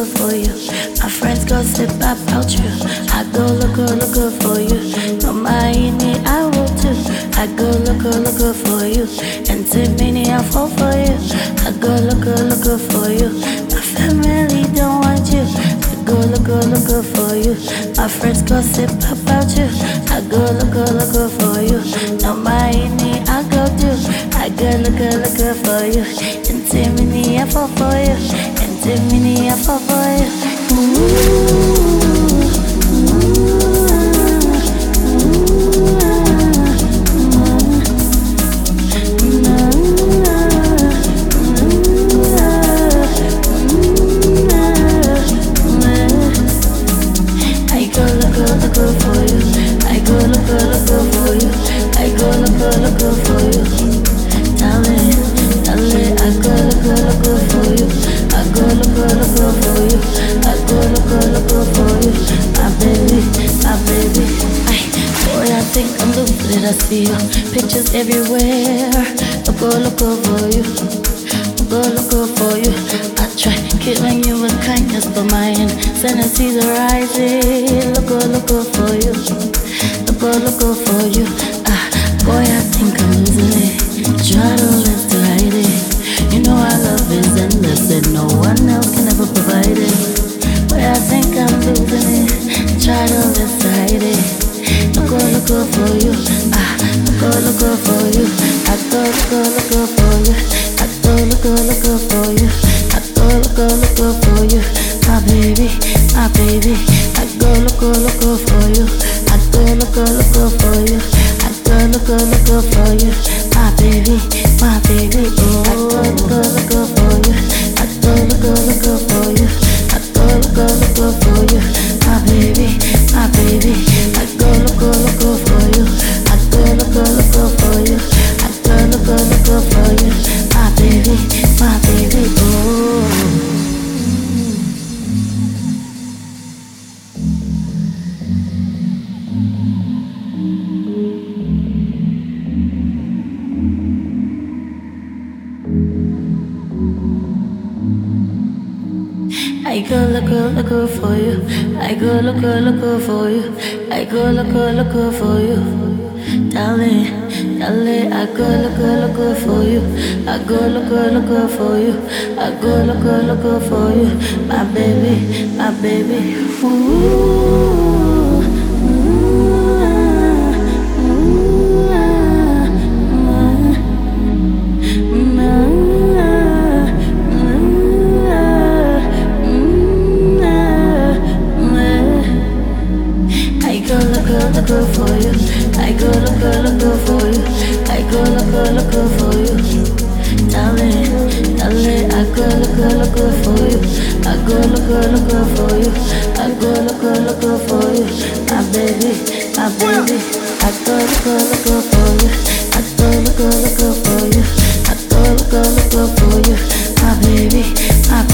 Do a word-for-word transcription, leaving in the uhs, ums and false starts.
looking for you. My friends gossip about you. I go looking, looking for you. No mind, I will too. I go looking, looking for you. And too many I fall for you. I go looking, looking for you. My family don't want you. I go looking, looking for you. My friends gossip about you. I go looking, looking for you. No mind, I go do. I go looking, looking for you. And too many I fall for you. And too many I fall for you. Ooh. Looking for you, darling, darling. I go looking, looking for you. I go looking, looking for you. I go looking, looking for you. My baby, my baby. I, boy, I think I'm losing it. I see your pictures everywhere. I go looking for you. I go looking for you. I try killing you with kindness, but my insanity's rising. Looking, looking for you. Looking, looking for you. Ah. Boy, I think I'm losing it. Try to live to hide it. You know our love is endless and no one else can ever provide it. Boy, I think I'm losing it. Try to live to hide it. Look, look, look for you. Ah, look, look, look for you. I go, look, look for you. I go, look, look for you. I go, look, look for you. My baby, my baby. I go, look, look for you. I go, look, look for you. Look, look for you, my baby, my baby. Oh, I go, look, look for you. I go, look, look for you. I go, look, look for you, my baby, my baby. I go, look, look for you. I go, look, look for you. I go, look, look for you, my baby, my baby. Oh. I go look, look for you. I go look, look for you. I go look, look for you, darling, darling. I go look, look for you. I go look, look for you. I go look, look for you, my baby, my baby. Ooh. Look for you. I go look, look for you. I go look, look for you, darling, darling. I go look, look for you. I go look, look for you. I go look, look for you, my baby, my baby. I go look, look for you. I go look, look for you. I go look, look for you, my baby, my baby.